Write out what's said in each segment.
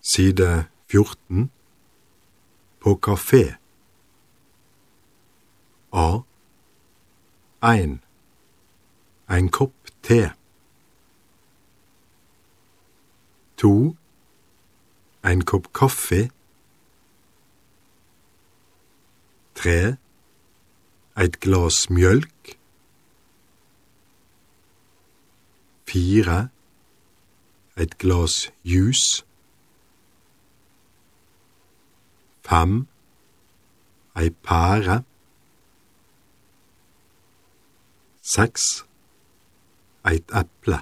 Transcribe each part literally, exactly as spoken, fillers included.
Side fjorten. På kafé. A. Ein. En kopp te. To. En kopp kaffe. Tre. Et glas mjølk. Fire. Et glas jus. Fem. Ei pære. Seks. Et eple.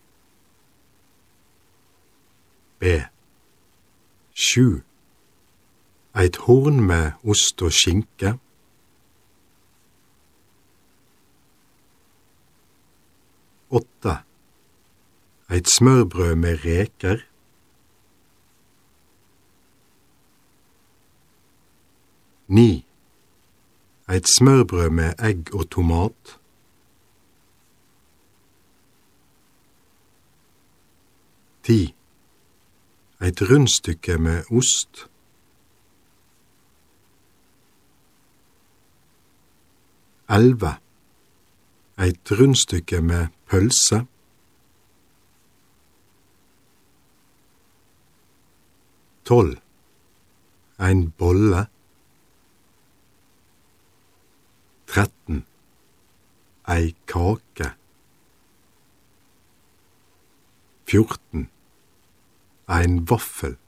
B. Sju. Et horn med ost og skinke. Åtte. Et smørbrød med reker. Ni. Et smørbrød med egg og tomat. Ti. Et rundstykke med ost. Elve. Et rundstykke med pølse. Tolv. En bolle. Tretten. Ei kake. Fjorten. En vaffel.